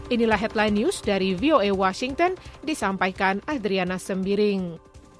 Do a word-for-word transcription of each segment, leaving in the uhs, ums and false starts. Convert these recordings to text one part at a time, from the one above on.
Inilah headline news dari V O A Washington, disampaikan Adriana Sembiring.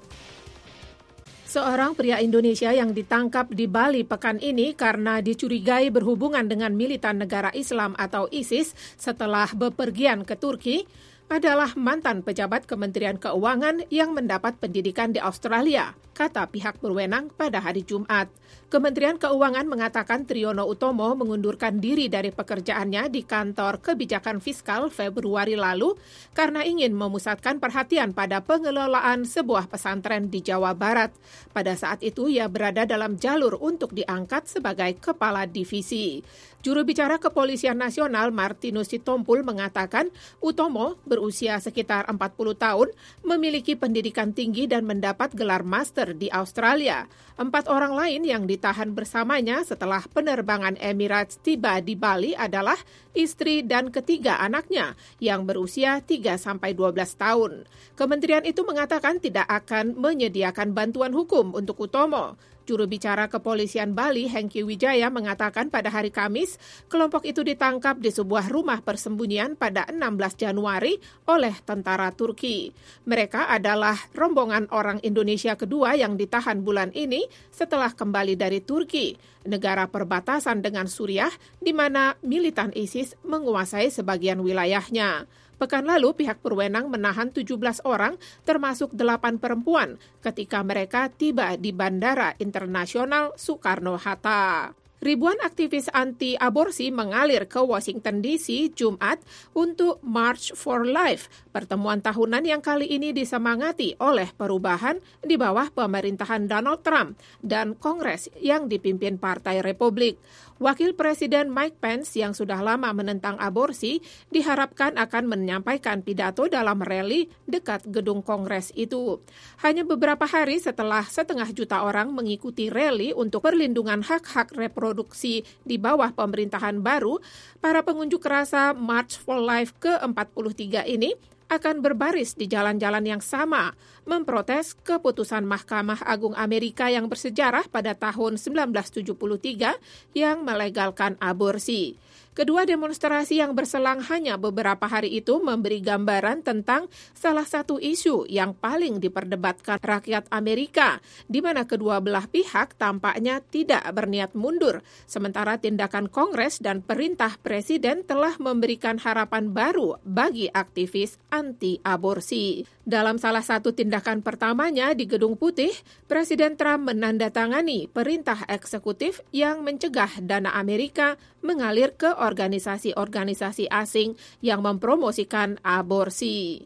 Seorang pria Indonesia yang ditangkap di Bali pekan ini karena dicurigai berhubungan dengan militan negara Islam atau ISIS setelah bepergian ke Turki adalah mantan pejabat Kementerian Keuangan yang mendapat pendidikan di Australia, kata pihak berwenang pada hari Jumat. Kementerian Keuangan mengatakan Triyono Utomo mengundurkan diri dari pekerjaannya di kantor kebijakan fiskal Februari lalu karena ingin memusatkan perhatian pada pengelolaan sebuah pesantren di Jawa Barat. Pada saat itu ia berada dalam jalur untuk diangkat sebagai kepala divisi. Juru bicara Kepolisian Nasional Martinus Sitompul mengatakan Utomo berusia sekitar empat puluh tahun, memiliki pendidikan tinggi dan mendapat gelar master di Australia. Empat orang lain yang ditahan bersamanya setelah penerbangan Emirates tiba di Bali adalah istri dan ketiga anaknya yang berusia tiga sampai dua belas tahun. Kementerian itu mengatakan tidak akan menyediakan bantuan hukum untuk Utomo. Juru bicara Kepolisian Bali, Hengki Wijaya, mengatakan pada hari Kamis, kelompok itu ditangkap di sebuah rumah persembunyian pada enam belas Januari oleh tentara Turki. Mereka adalah rombongan orang Indonesia kedua yang ditahan bulan ini setelah kembali dari Turki, negara perbatasan dengan Suriah, di mana militan ISIS menguasai sebagian wilayahnya. Pekan lalu, pihak berwenang menahan tujuh belas orang, termasuk delapan perempuan, ketika mereka tiba di Bandara Internasional Soekarno-Hatta. Ribuan aktivis anti-aborsi mengalir ke Washington D C Jumat untuk March for Life, pertemuan tahunan yang kali ini disemangati oleh perubahan di bawah pemerintahan Donald Trump dan Kongres yang dipimpin Partai Republik. Wakil Presiden Mike Pence yang sudah lama menentang aborsi diharapkan akan menyampaikan pidato dalam rally dekat gedung Kongres itu. Hanya beberapa hari setelah setengah juta orang mengikuti rally untuk perlindungan hak-hak reproduksi di bawah pemerintahan baru, para pengunjuk rasa March for Life ke empat puluh tiga ini akan berbaris di jalan-jalan yang sama, memprotes keputusan Mahkamah Agung Amerika yang bersejarah pada tahun sembilan belas tujuh puluh tiga yang melegalkan aborsi. Kedua demonstrasi yang berselang hanya beberapa hari itu memberi gambaran tentang salah satu isu yang paling diperdebatkan rakyat Amerika, di mana kedua belah pihak tampaknya tidak berniat mundur, sementara tindakan Kongres dan perintah Presiden telah memberikan harapan baru bagi aktivis anti-aborsi. Dalam salah satu tindakan pertamanya di Gedung Putih, Presiden Trump menandatangani perintah eksekutif yang mencegah dana Amerika mengalir ke organisasi-organisasi asing yang mempromosikan aborsi.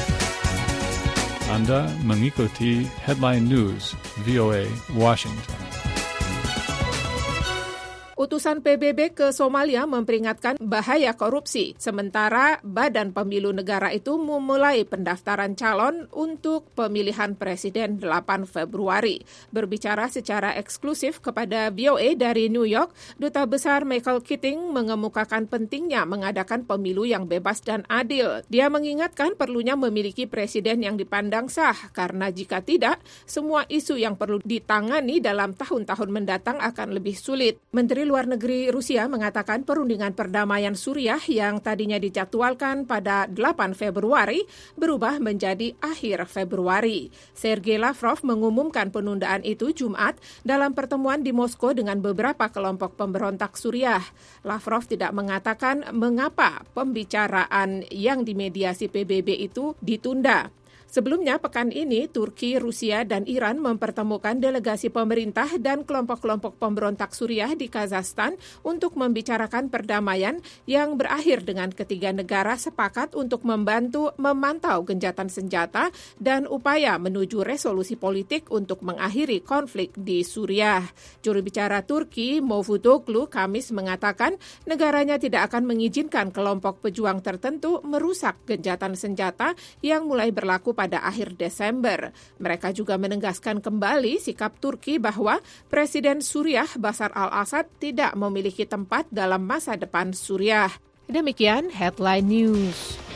Anda mengikuti Headline News V O A Washington. Utusan P B B ke Somalia memperingatkan bahaya korupsi, sementara Badan Pemilu Negara itu memulai pendaftaran calon untuk pemilihan Presiden delapan Februari. Berbicara secara eksklusif kepada V O A dari New York, Duta Besar Michael Keating mengemukakan pentingnya mengadakan pemilu yang bebas dan adil. Dia mengingatkan perlunya memiliki presiden yang dipandang sah, karena jika tidak, semua isu yang perlu ditangani dalam tahun-tahun mendatang akan lebih sulit. Menteri Luar Negeri Rusia mengatakan perundingan perdamaian Suriah yang tadinya dijadwalkan pada delapan Februari berubah menjadi akhir Februari. Sergei Lavrov mengumumkan penundaan itu Jumat dalam pertemuan di Moskow dengan beberapa kelompok pemberontak Suriah. Lavrov tidak mengatakan mengapa pembicaraan yang dimediasi P B B itu ditunda. Sebelumnya, pekan ini, Turki, Rusia, dan Iran mempertemukan delegasi pemerintah dan kelompok-kelompok pemberontak Suriah di Kazakhstan untuk membicarakan perdamaian yang berakhir dengan ketiga negara sepakat untuk membantu memantau genjatan senjata dan upaya menuju resolusi politik untuk mengakhiri konflik di Suriah. Juru bicara Turki, Mevlütoglu, Kamis mengatakan negaranya tidak akan mengizinkan kelompok pejuang tertentu merusak genjatan senjata yang mulai berlaku pada akhir Desember. Mereka juga menegaskan kembali sikap Turki bahwa Presiden Suriah Bashar al-Assad tidak memiliki tempat dalam masa depan Suriah. Demikian Headline News.